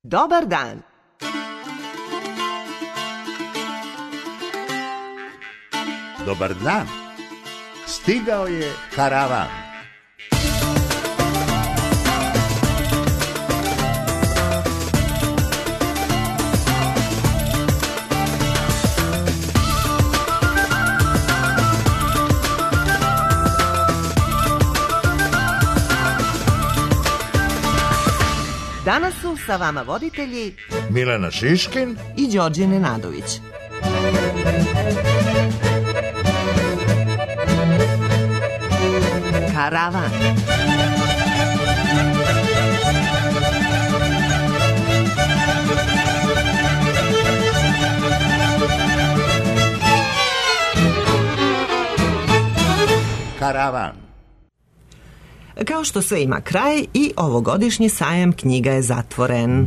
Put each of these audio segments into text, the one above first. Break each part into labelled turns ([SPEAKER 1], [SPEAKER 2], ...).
[SPEAKER 1] Dobar dan.
[SPEAKER 2] Dobar dan. Stigao je karavan.
[SPEAKER 1] Danas su sa vama voditelji
[SPEAKER 2] Milena Šiškin
[SPEAKER 1] i Đorđe Nenadović. Karavan.
[SPEAKER 2] Karavan.
[SPEAKER 1] Kao što sve ima kraj, i ovogodišnji sajam knjiga je zatvoren.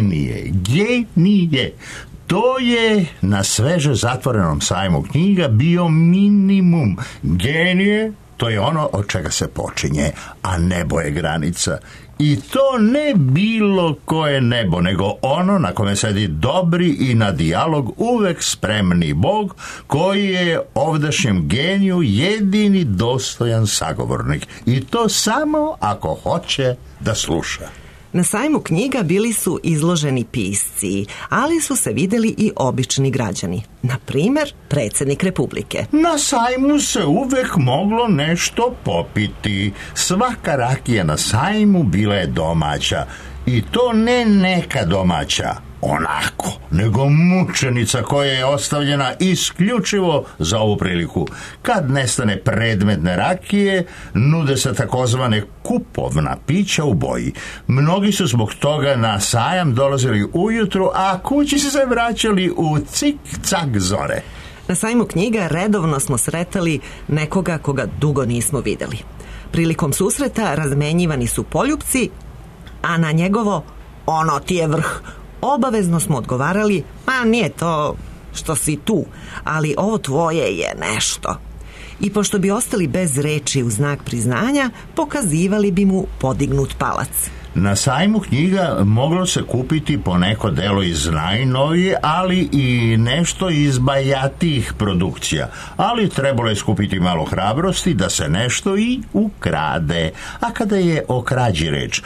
[SPEAKER 2] Genije. To je na sveže zatvorenom sajmu knjiga bio minimum. Genije, to je ono od čega se počinje, a nebo je granica. I to ne bilo koje nebo, nego ono na kome sedi dobri i na dijalog uvek spremni Bog, koji je ovdašnjem geniju jedini dostojan sagovornik. I to samo ako hoće da sluša.
[SPEAKER 1] Na sajmu knjiga bili su izloženi pisci, ali su se videli i obični građani. Na primer, predsjednik Republike.
[SPEAKER 2] Na sajmu se uvek moglo nešto popiti. Svaka rakija na sajmu bila je domaća. I to ne neka domaća, onako, nego mučenica koja je ostavljena isključivo za ovu priliku. Kad nestane predmetne rakije, nude se takozvane kupovna pića u boji. Mnogi su zbog toga na sajam dolazili ujutru, a kući su se vraćali u cik-cak zore.
[SPEAKER 1] Na sajmu knjiga redovno smo sretali nekoga koga dugo nismo videli. Prilikom susreta razmenjivani su poljupci, a na njegovo "ono ti je vrh" obavezno smo odgovarali: "Ma nije to što si tu, ali ovo tvoje je nešto." I pošto bi ostali bez reči u znak priznanja, pokazivali bi mu podignut palac.
[SPEAKER 2] Na sajmu knjiga moglo se kupiti poneko delo iz najnovije, ali i nešto iz bajatijih produkcija. Ali trebalo je skupiti malo hrabrosti da se nešto i ukrade. A kada je o krađi reč,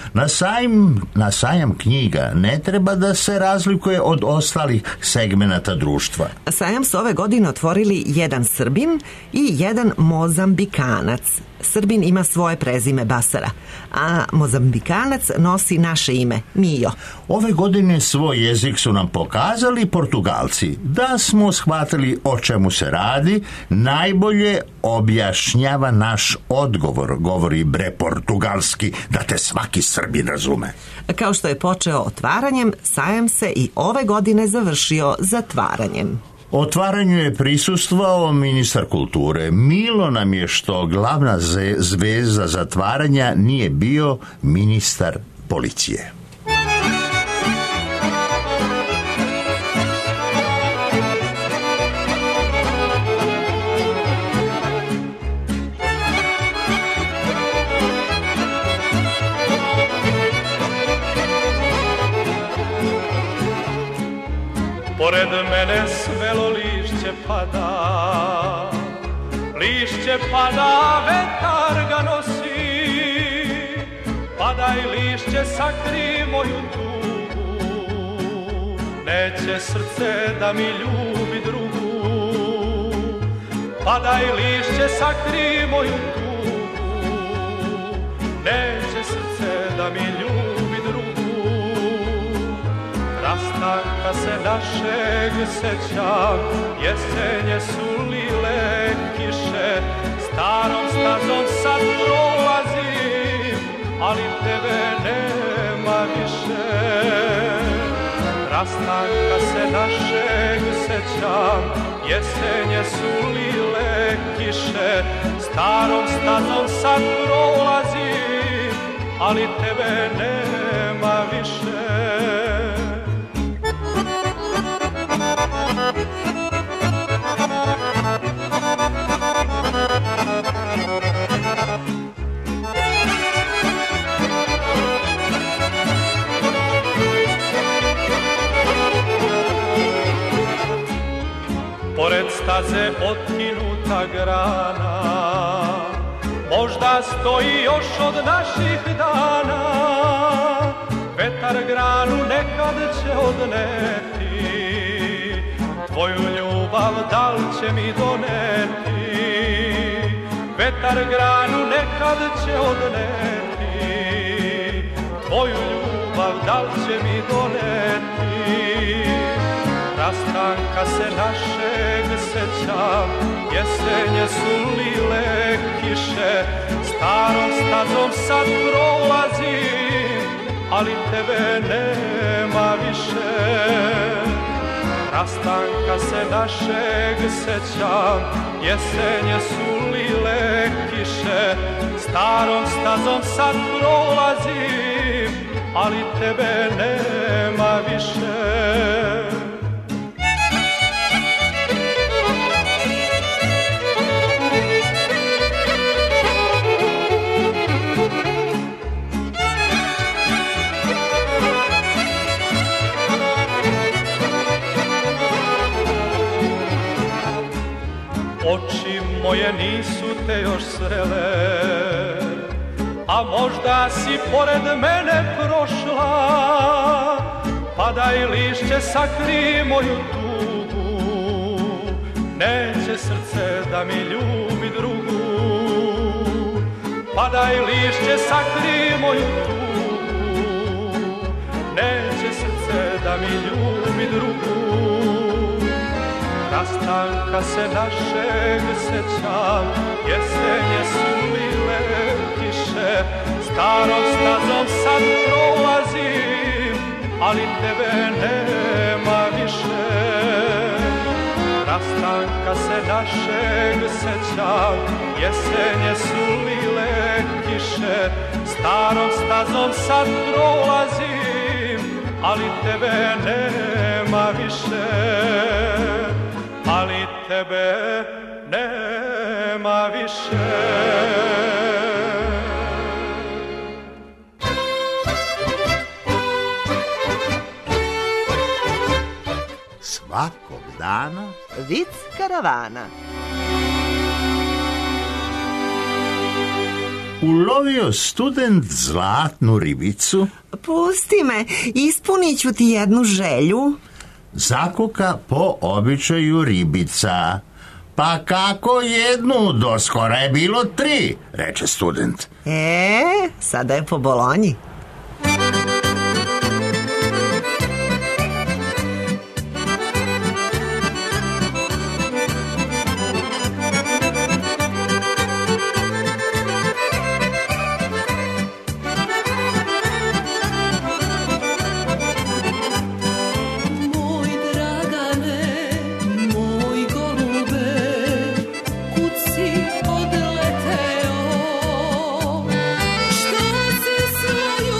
[SPEAKER 2] na sajam knjiga ne treba da se razlikuje od ostalih segmenata društva.
[SPEAKER 1] Sajam su ove godine otvorili jedan Srbin i jedan Mozambikanac. Srbin ima svoje prezime Basara, a Mozambikanac nosi naše ime, Mio.
[SPEAKER 2] Ove godine svoj jezik su nam pokazali Portugalci. Da smo shvatili o čemu se radi, najbolje objašnjava naš odgovor, govori bre portugalski, da te svaki Srbin razume.
[SPEAKER 1] Kao što je počeo otvaranjem, sajam se i ove godine završio zatvaranjem.
[SPEAKER 2] Otvaranju je prisustvovao ministar kulture. Milo nam je što glavna zvezda zatvaranja nije bio ministar policije.
[SPEAKER 3] Pored mene svelo lišće pada, lišće pada, vetar ga nosi. Padaj lišće, sakri moju tugu, neće srce da mi ljubi drugu. Padaj lišće, sakri moju tugu, neće srce da mi ljubi drugu. Rastanka se našeg sećam, jesenje su lile kiše, starom stazom sad prolazim, ali tebe nema više. Rastanka se našeg sećam, jesenje su lile kiše, starom stazom sad prolazim, ali tebe nema više. staze otkinuta grana, možda stoji još od naših dana. Vetar granu nekad će odneti, tvoju ljubav da li će mi doneti. Vetar granu nekad će odneti, tvoju ljubav da li će mi doneti. Rastanka se našeg sećam, jesenje su lile kiše, starom stazom sad prolazim, ali tebe nema više. Rastanka se našeg sećam, jesenje su lile kiše, starom stazom sad prolazim, ali tebe nema više. Oči moje nisu te još srele, a možda si pored mene prošla. Padaj lišće, sakri moju tugu, neće srce da mi ljubi drugu. Padaj lišće, sakri moju tugu, neće srce da mi ljubi drugu. Rastanka se našeg sećam, jesenje su lile kiše, starom stazom sad prolazim, ali tebe nema više. Rastanka se našeg sećam, jesenje su lile kiše, starom stazom sad prolazim, ali tebe nema više. Ali tebe nema više.
[SPEAKER 2] Svakog dana
[SPEAKER 1] Vic karavana.
[SPEAKER 2] ulovio student zlatnu ribicu.
[SPEAKER 1] Pusti me, ispunit ću ti jednu želju.
[SPEAKER 2] Zakuka po običaju ribica. Pa kako jednu, doskora je bilo 3, reče student.
[SPEAKER 1] Sada je po Bolonji.
[SPEAKER 4] Što si svoj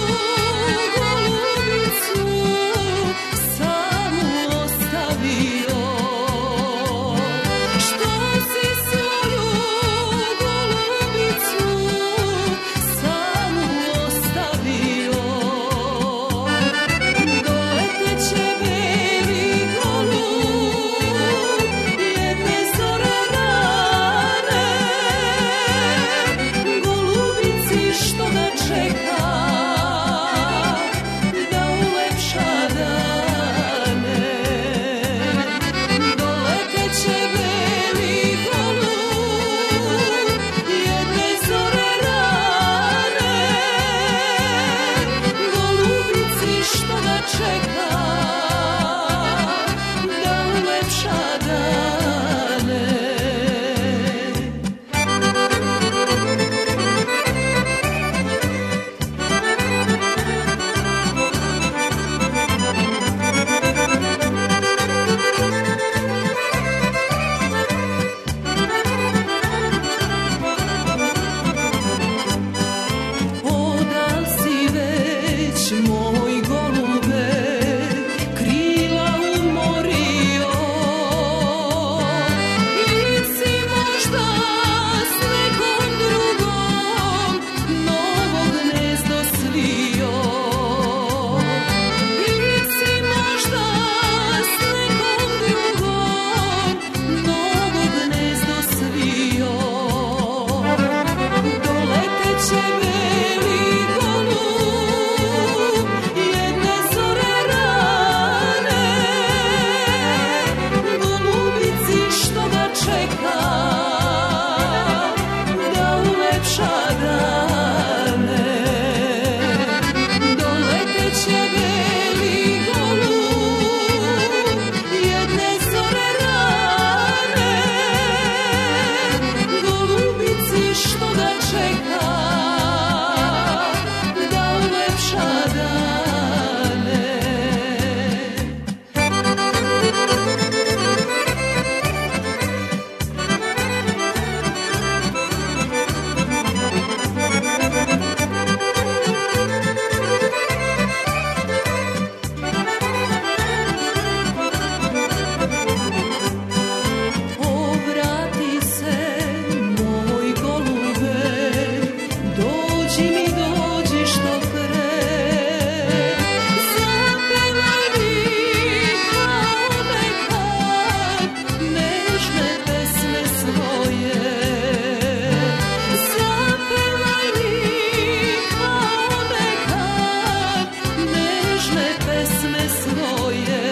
[SPEAKER 4] pesme svoje.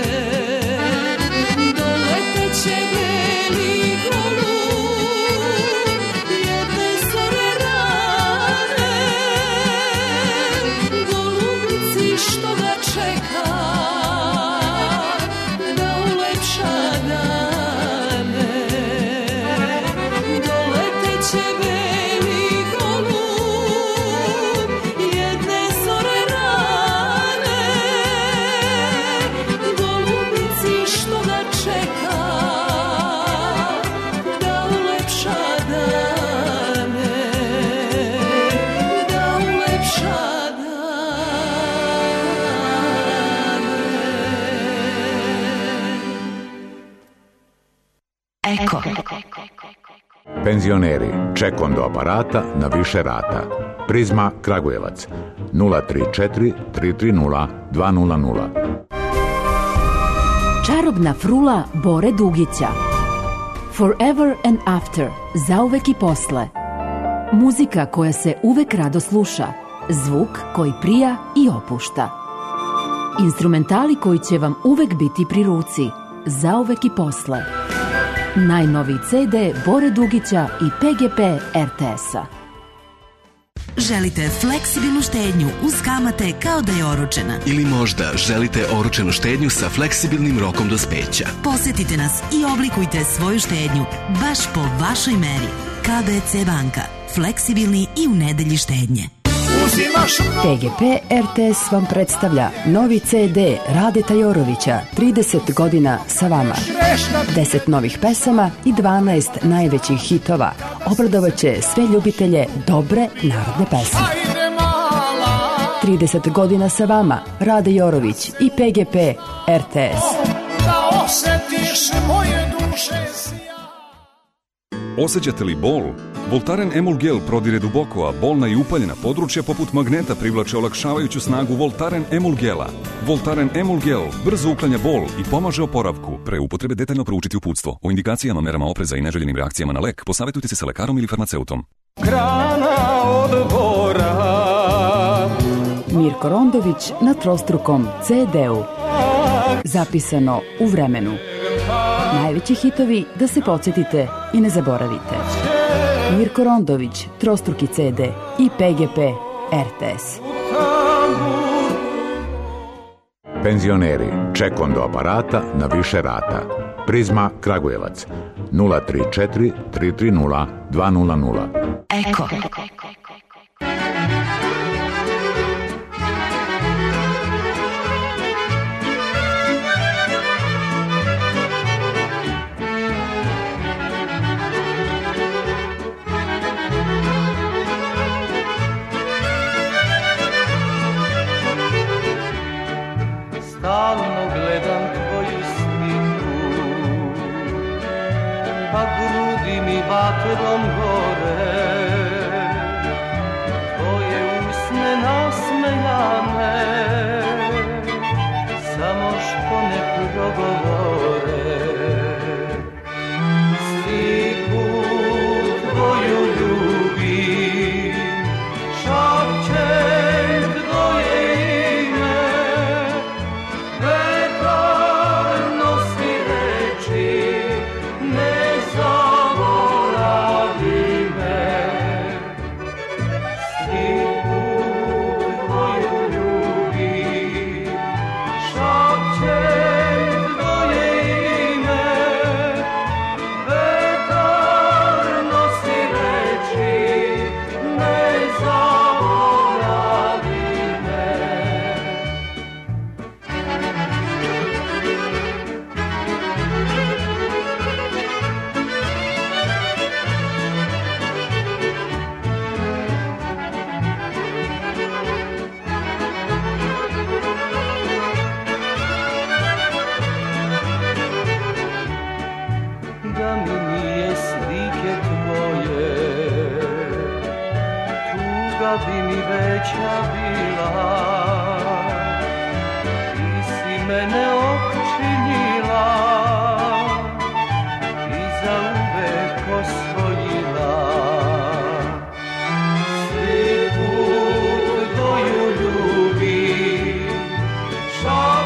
[SPEAKER 4] Doleteće beli golub jedne zore rane, golubci što ga čeka da ulepša dane. Doleteće beli golub jedne zore rane, golubci što ga čeka da ulepša dane, da ulepša
[SPEAKER 5] Eko.
[SPEAKER 6] Penzioneri, ček do aparata na više rata. Prizma Kragujevac 034 330 200.
[SPEAKER 7] Čarobna frula Bore Dugića. Forever and After, zauvek i posle. Muzika koja se uvek rado sluša, zvuk koji prija i opušta. Instrumentali koji će vam uvek biti pri ruci, zauvek i posle. Najnoviji CD Bore Dugića i PGP RTS-a.
[SPEAKER 5] Želite fleksibilnu štednju uz kamate kao da je oročena?
[SPEAKER 8] Ili možda želite oročenu štednju sa fleksibilnim rokom dospeća?
[SPEAKER 5] Posetite nas i oblikujte svoju štednju baš po vašoj meri. KBC banka. Fleksibilni i u nedelji štednje.
[SPEAKER 7] PGP RTS vam predstavlja novi CD Rade Tajorovića, 30 godina sa vama. 10 novih pesama i 12 najvećih hitova. Obradovaće sve ljubitelje dobre narodne pesme. 30 godina sa vama, Rade Jorović i PGP RTS.
[SPEAKER 9] Osjećate li bol? Voltaren Emulgel prodire duboko, a bolna i upaljena područja poput magneta privlače olakšavajuću snagu Voltaren Emulgela. Voltaren Emulgel brzo uklanja bol i pomaže oporavku. Pre upotrebe detaljno proučiti uputstvo. O indikacijama, merama opreza i neželjenim reakcijama na lek posavetujte se sa lekarom ili farmaceutom.
[SPEAKER 3] Grana od bora.
[SPEAKER 7] Mirko Rondović na trostrukom CD-u. Zapisano u vremenu. Najveći hitovi da se podsjetite i ne zaboravite. Mirko Rondović, trostruki CD i PGP RTS.
[SPEAKER 6] Penzioneri, ček do aparata na više rata. Prizma Kragujevac 034 330 200.
[SPEAKER 5] Eko.
[SPEAKER 3] Stalno gledam tvoju sliku, a grudi mi vatrom gore. Tvoje usne nasmejane, samo što ne progovore. Sliku tvoju ljubim, šapćem tvoje ime. Vetar nosi reči, ne zaboravi me. Sliku tvoju ljubim, šapćem tvoje ime. Vetar nosi reči, ne zaboravi me. Da mi nije slike tvoje, tuga bi mi veća bila. Ti si mene opčinila i zauvek osvojila. Sliku tvoju ljubim,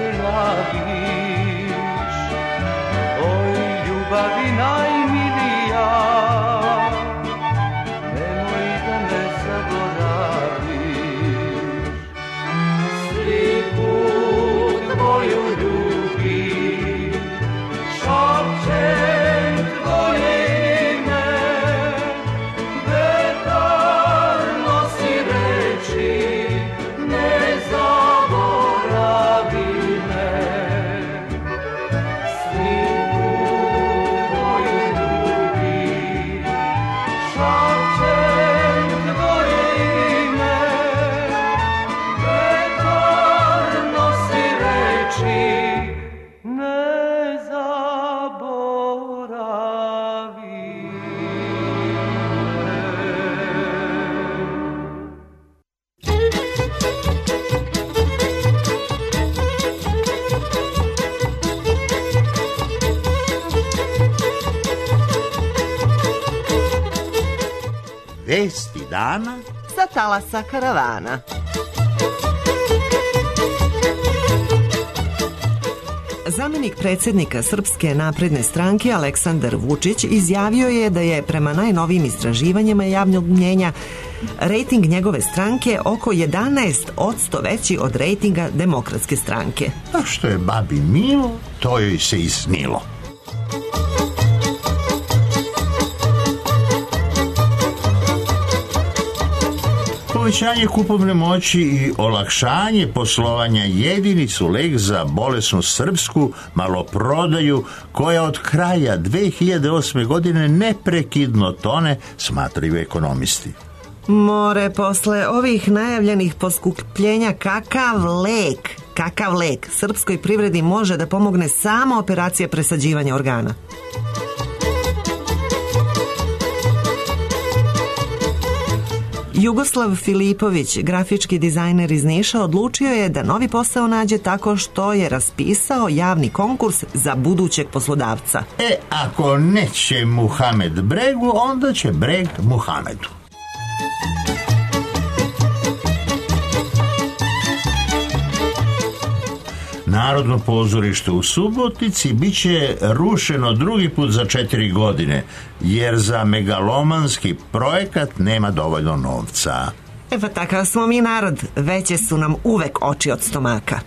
[SPEAKER 3] zagrlaviš, oj ljubavi najmilija, nemoj da me zaboraviš. Sliku tvoju ljubim, šapćem tvoje ime, vetar nosi reči, ne zaboravi me. Sliku tvoju ljubim, šapćem tvoje ime, vetar nosi reči, ne zaboravi
[SPEAKER 2] Vesti dana
[SPEAKER 1] Sa talasa karavana. Zamenik predsjednika Srpske napredne stranke Aleksandar Vučić izjavio je da je prema najnovijim istraživanjima javnog mnjenja rejting njegove stranke oko 11% veći od rejtinga Demokratske stranke.
[SPEAKER 2] A što je babi milo, to joj se i snilo. Povećanje kupovne moći i olakšanje poslovanja jedini su lek za bolesnu srpsku maloprodaju koja od kraja 2008. godine neprekidno tone, smatraju ekonomisti.
[SPEAKER 1] More, posle ovih najavljenih poskupljenja, kakav lek srpskoj privredi može da pomogne samo operacija presađivanja organa. Jugoslav Filipović, grafički dizajner iz Niša, odlučio je da novi posao nađe tako što je raspisao javni konkurs za budućeg poslodavca.
[SPEAKER 2] Ako neće Muhamed Bregu, onda će Breg Muhamedu. Narodno pozorište u Subotici biće rušeno drugi put za 4 godine, jer za megalomanski projekat nema dovoljno novca.
[SPEAKER 1] Pa takav smo mi narod, veće su nam uvek oči od stomaka.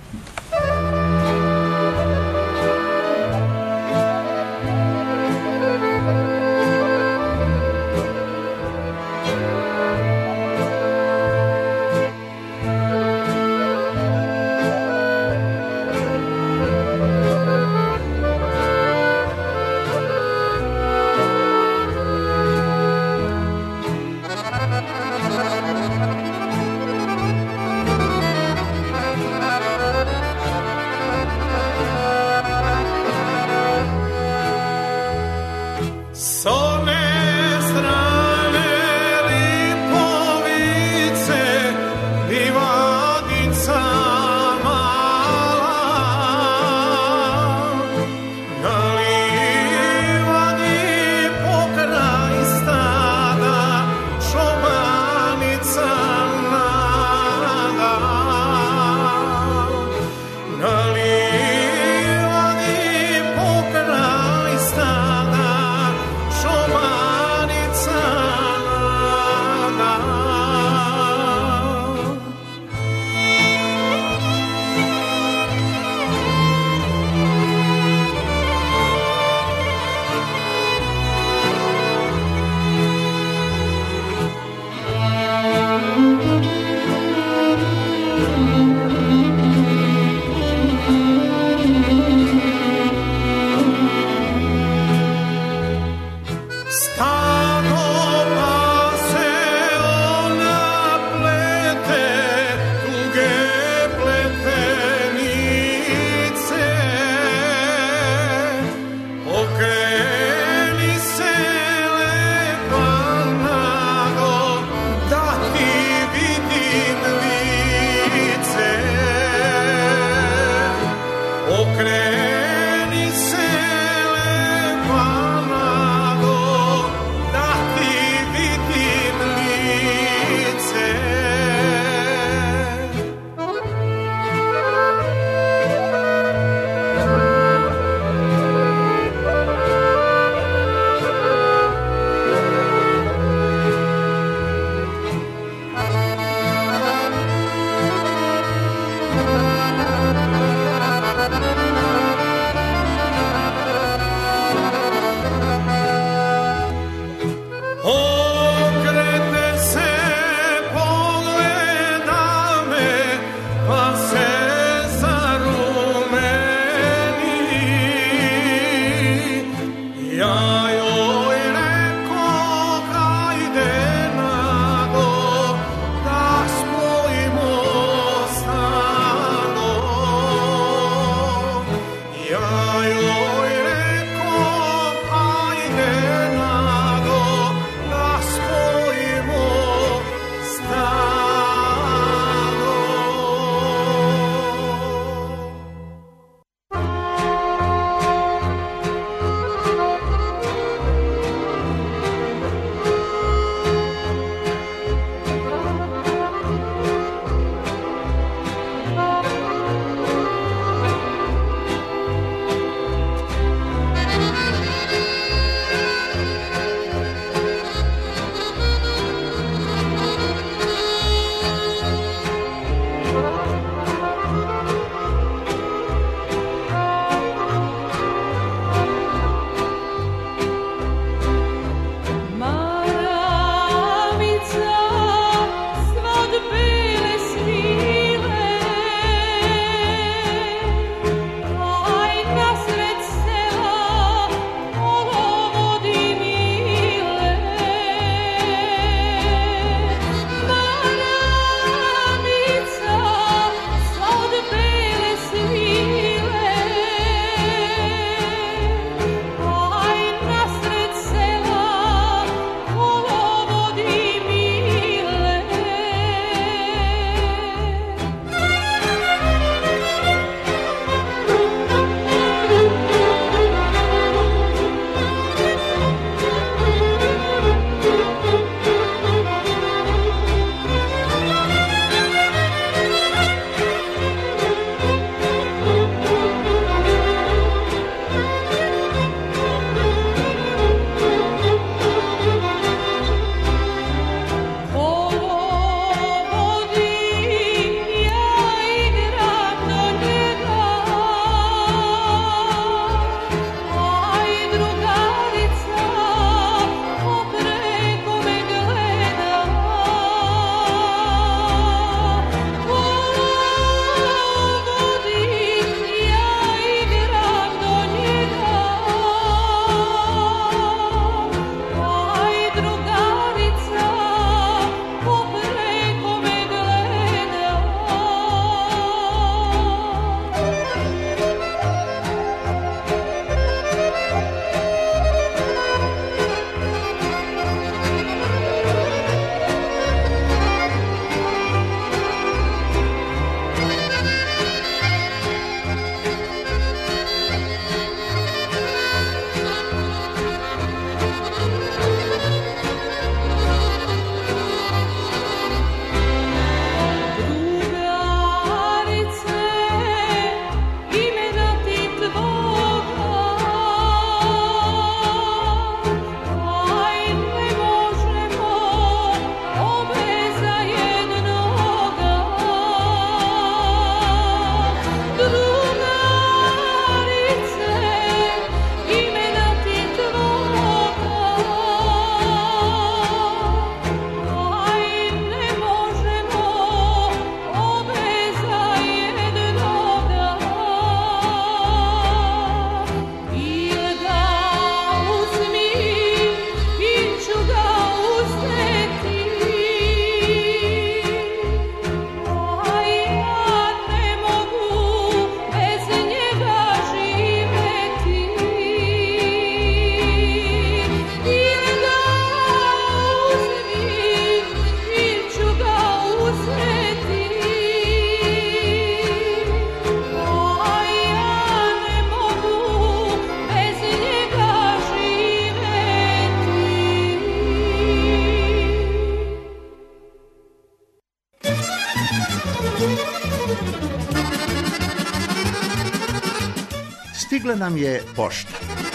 [SPEAKER 2] Stigla nam je pošta.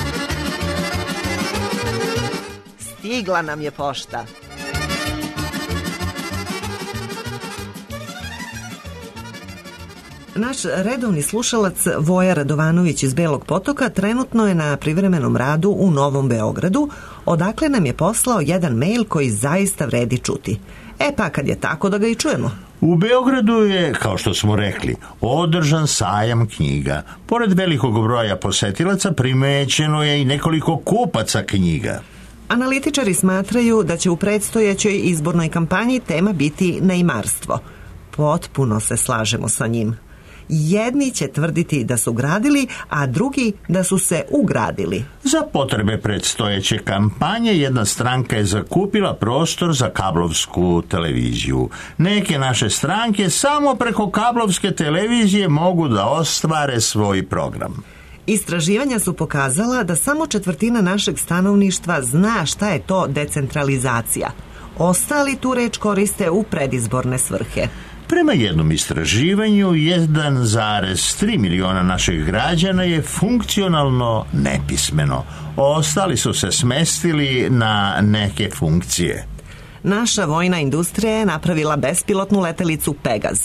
[SPEAKER 1] Stigla nam je pošta. Naš redovni slušalac Voja Radovanović iz Belog Potoka trenutno je na privremenom radu u Novom Beogradu, odakle nam je poslao jedan mail koji zaista vredi čuti. Pa kad je tako da ga i čujemo.
[SPEAKER 2] U Beogradu je, kao što smo rekli, održan sajam knjiga. Pored velikog broja posetilaca primećeno je i nekoliko kupaca knjiga.
[SPEAKER 1] Analitičari smatraju da će u predstojećoj izbornoj kampanji tema biti neimarstvo. Potpuno se slažemo sa njim. Jedni će tvrditi da su gradili, a drugi da su se ugradili.
[SPEAKER 2] Za potrebe predstojeće kampanje jedna stranka je zakupila prostor za kablovsku televiziju. Neke naše stranke samo preko kablovske televizije mogu da ostvare svoj program.
[SPEAKER 1] Istraživanja su pokazala da samo 1/4 našeg stanovništva zna šta je to decentralizacija. Ostali tu reč koriste u predizborne svrhe.
[SPEAKER 2] Prema jednom istraživanju, 1,3 miliona naših građana je funkcionalno nepismeno. Ostali su se smestili na neke funkcije.
[SPEAKER 1] Naša vojna industrija je napravila bespilotnu letelicu Pegaz.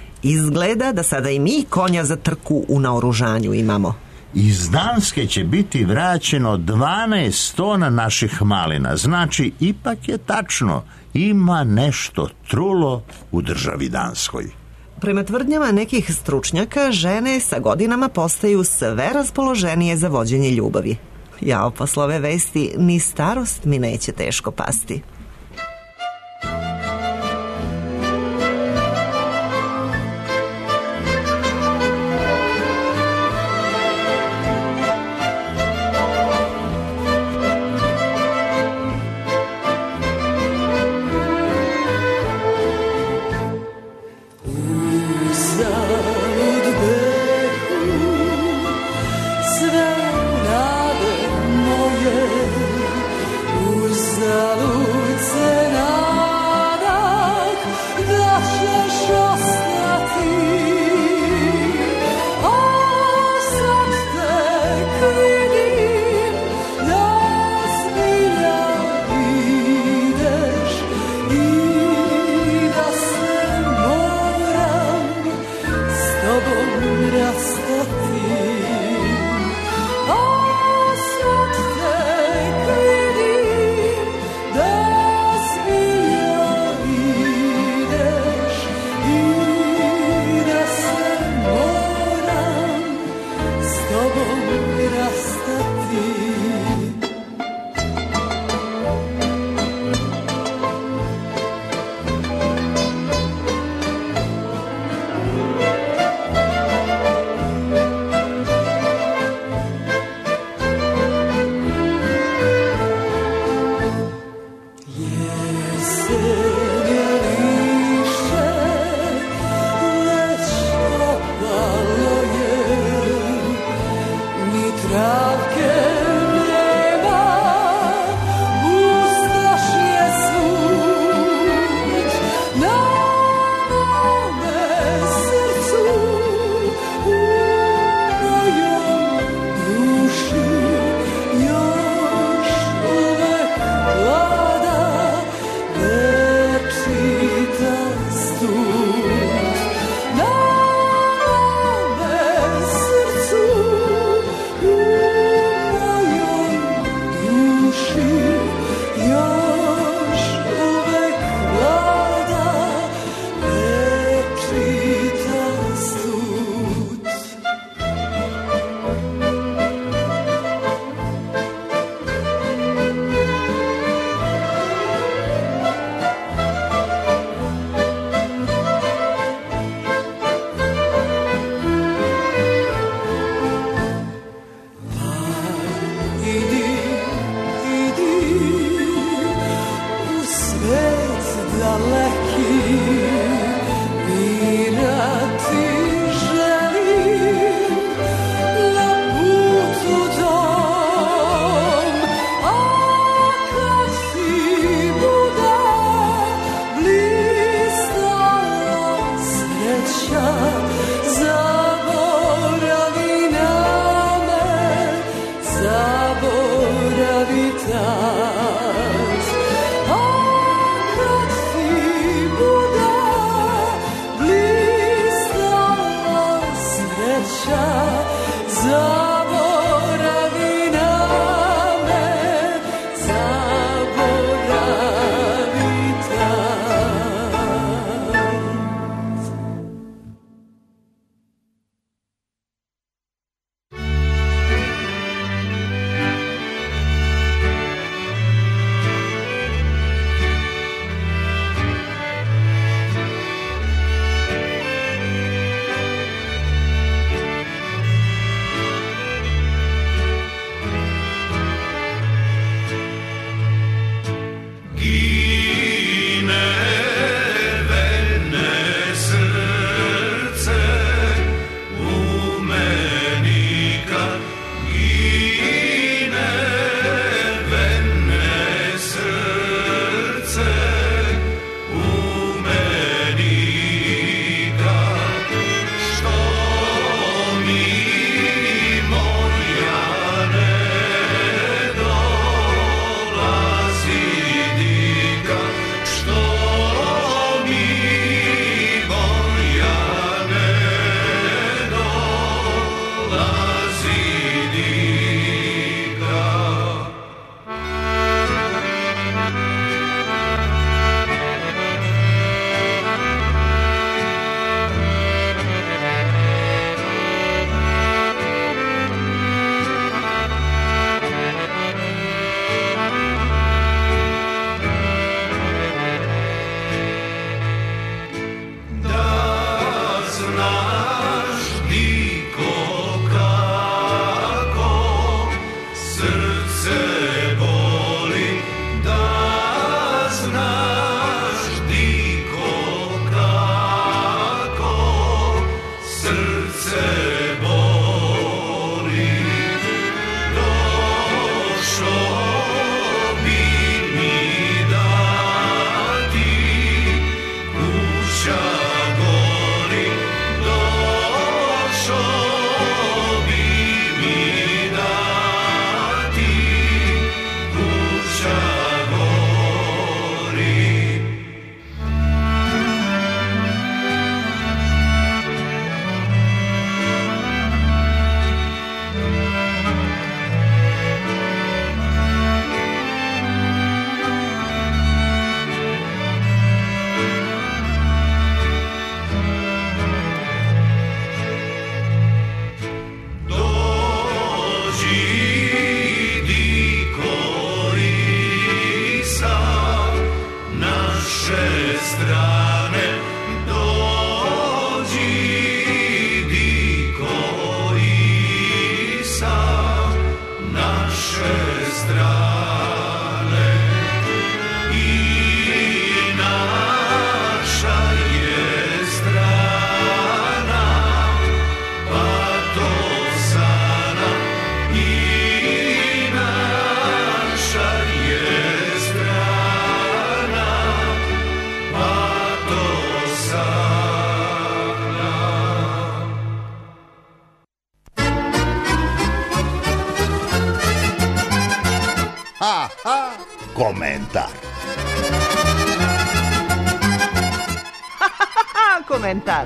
[SPEAKER 1] Izgleda da sada i mi konja za trku u naoružanju imamo.
[SPEAKER 2] Iz Danske će biti vraćeno 12 tona naših malina. Znači, ipak je tačno, ima nešto trulo u državi Danskoj.
[SPEAKER 1] Prema tvrdnjama nekih stručnjaka, žene sa godinama postaju sve raspoloženije za vođenje ljubavi. Jao, posle ove vesti, ni starost mi neće teško pasti.
[SPEAKER 4] Ooh.
[SPEAKER 2] Komentar.
[SPEAKER 1] Komentar.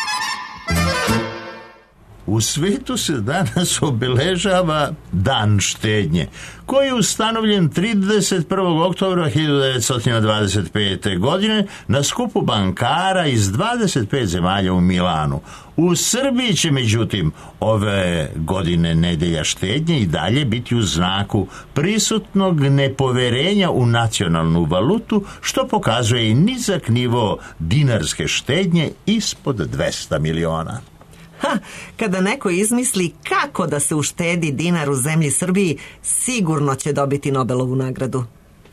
[SPEAKER 2] U svetu se danas obeležava Dan štednje, koji je ustanovljen 31. oktobra 1925. godine na skupu bankara iz 25 zemalja u Milanu. U Srbiji će, međutim, ove godine nedelja štednje i dalje biti u znaku prisutnog nepoverenja u nacionalnu valutu, što pokazuje i nizak nivo dinarske štednje ispod 200 miliona.
[SPEAKER 1] Kada neko izmisli kako da se uštedi dinar u zemlji Srbiji, sigurno će dobiti Nobelovu nagradu.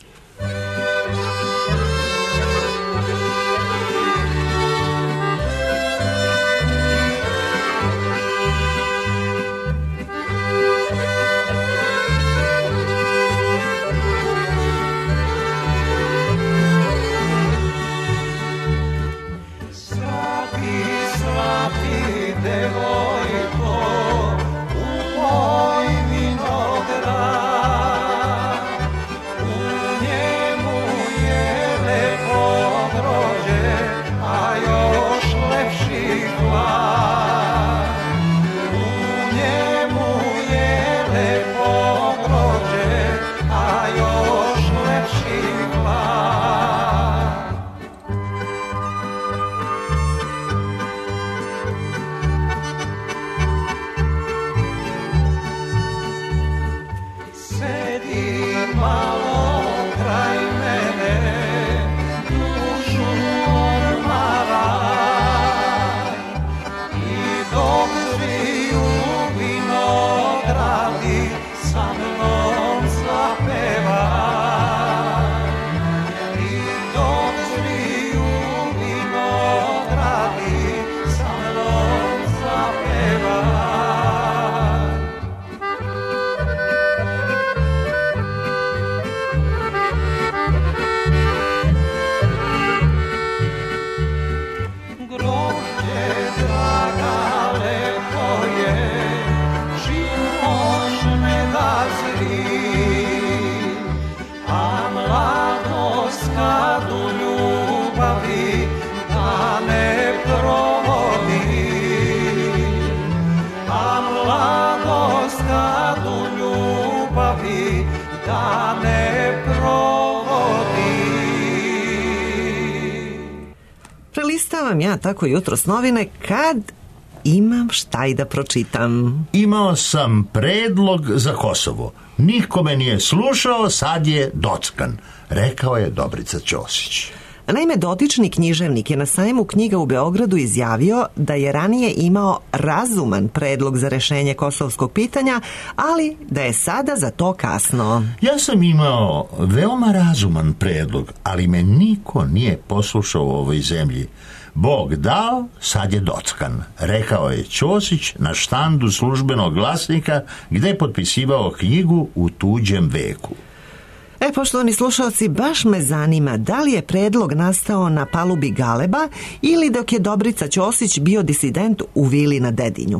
[SPEAKER 1] Prelistavam ja tako jutros novine kad imam šta i da pročitam.
[SPEAKER 2] Imao sam predlog za Kosovo. Niko me nije slušao, sad je dockan, rekao je Dobrica Ćosić.
[SPEAKER 1] Naime, dotični književnik je na sajmu knjiga u Beogradu izjavio da je ranije imao razuman predlog za rešenje kosovskog pitanja, ali da je sada za to kasno.
[SPEAKER 2] Ja sam imao veoma razuman predlog, ali me niko nije poslušao u ovoj zemlji. Bog dao, sad je dockan, rekao je Ćosić na štandu Službenog glasnika gde je potpisivao knjigu U tuđem veku.
[SPEAKER 1] Poštovani slušalci, baš me zanima da li je predlog nastao na palubi Galeba ili dok je Dobrica Ćosić bio disident u vili na Dedinju.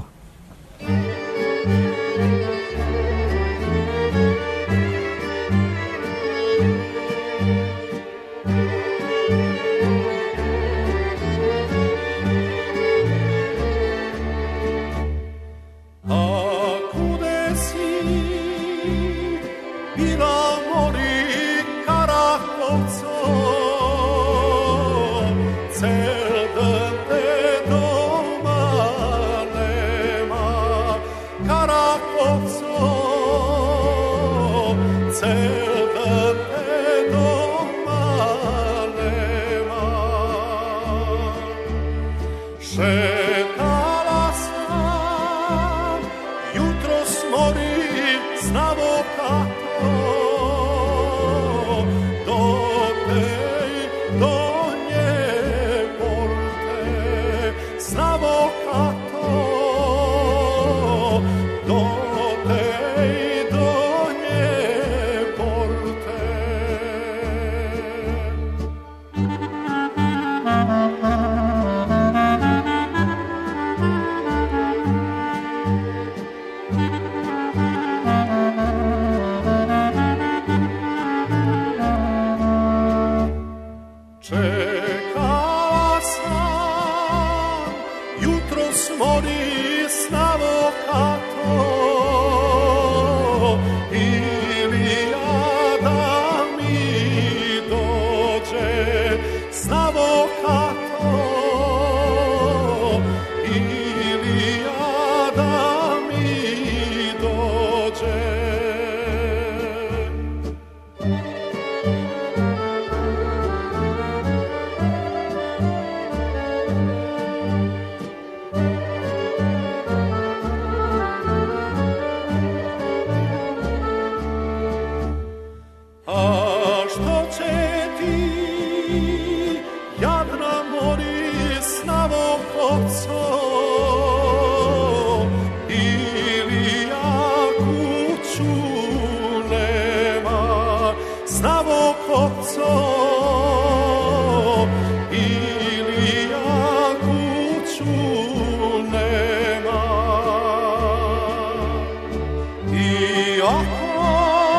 [SPEAKER 3] iako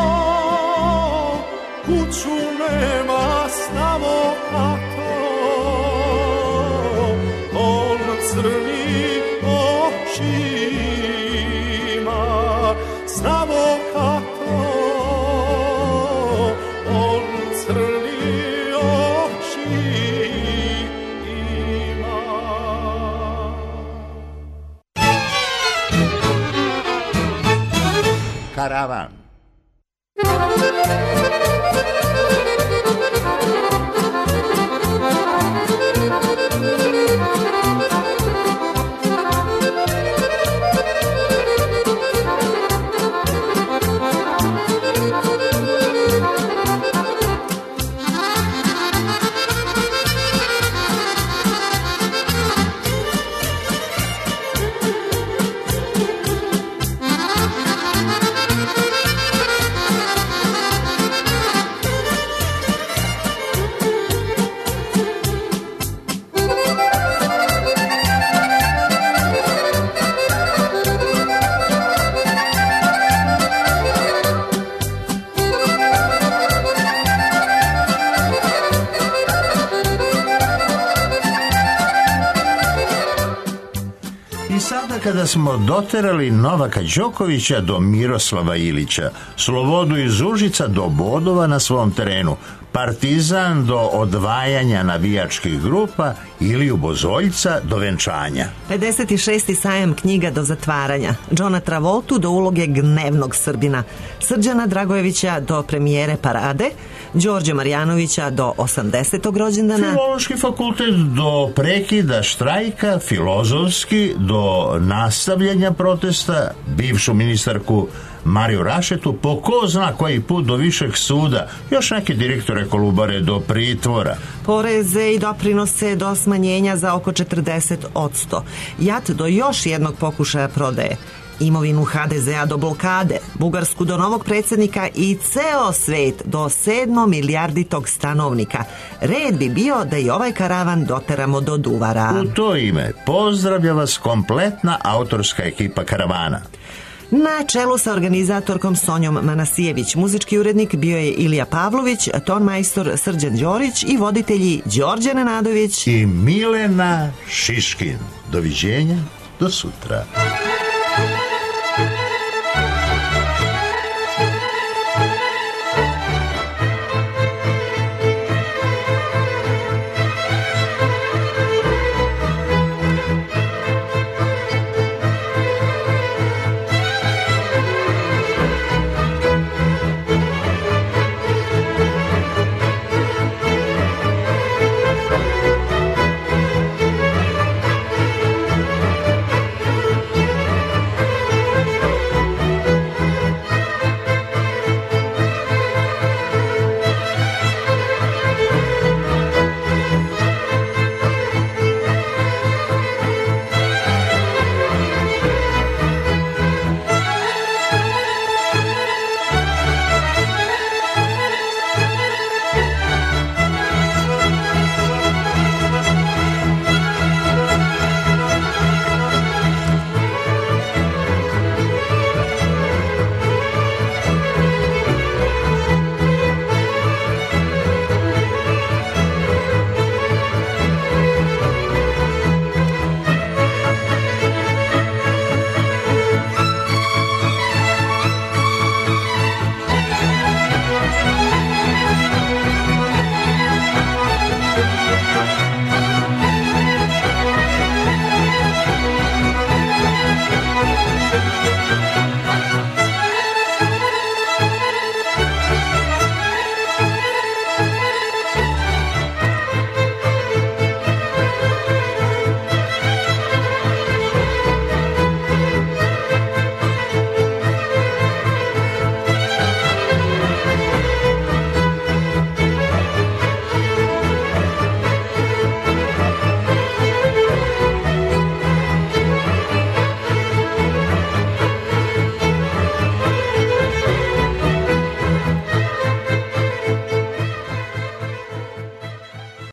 [SPEAKER 3] kuću nema samo kato, on crni oči ima samo kato, on crni oči ima.
[SPEAKER 2] Karavan. Kada smo doterali Novaka Đokovića do Miroslava Ilića, Slobodu iz Užica do bodova na svom terenu, Partizan do odvajanja navijačkih grupa, Iliju Bozoljca do venčanja.
[SPEAKER 1] 56. sajam knjiga do zatvaranja, Johna Travoltu do uloge gnevnog Srbina, Srđana Dragojevića do premijere Parade, Đorđe Marjanovića do 80. rođendana,
[SPEAKER 2] Filološki fakultet do prekida štrajka, Filozofski do nastavljanja protesta, bivšu ministarku Mariju Rašetu po ko zna koji put do višeg suda, još neke direktore Kolubare do pritvora.
[SPEAKER 1] Poreze i doprinose do smanjenja za oko 40%, JAT do još jednog pokušaja prodaje, imovinu HDZ-a do blokade, Bugarsku do novog predsjednika i ceo svet do 7 milijarditog stanovnika. Red bi bio da i ovaj karavan doteramo do Duvara.
[SPEAKER 2] U to ime pozdravlja vas kompletna autorska ekipa karavana.
[SPEAKER 1] Na čelu sa organizatorkom Sonjom Manasijević, muzički urednik bio je Ilija Pavlović, tonmajstor Srđan Đorić i voditelji Đorđe Nenadović
[SPEAKER 2] i Milena Šiškin. Doviđenja, do sutra.